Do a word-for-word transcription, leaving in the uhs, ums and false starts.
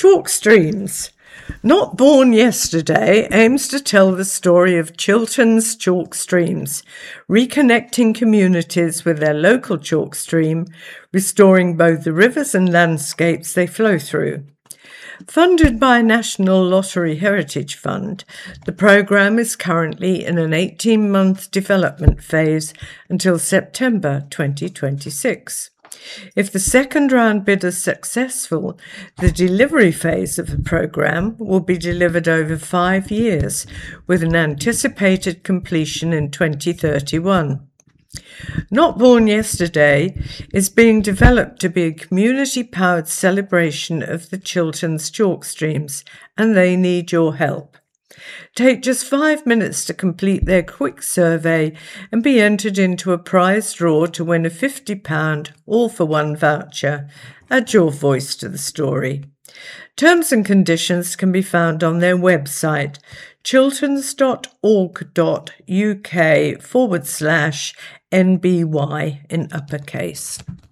Chalk Streams. Not Born Yesterday aims to tell the story of Chiltern's chalk streams, reconnecting communities with their local chalk stream, restoring both the rivers and landscapes they flow through. Funded by National Lottery Heritage Fund, the programme is currently in an eighteen-month development phase until September twenty twenty-six. If the second round bid is successful, the delivery phase of the programme will be delivered over five years, with an anticipated completion in twenty thirty-one. Not Born Yesterday is being developed to be a community-powered celebration of the Chiltern's chalk streams, and they need your help. Take just five minutes to complete their quick survey and be entered into a prize draw to win a fifty pounds all-for-one voucher. Add your voice to the story. Terms and conditions can be found on their website, chilterns.org.uk forward slash NBY in uppercase.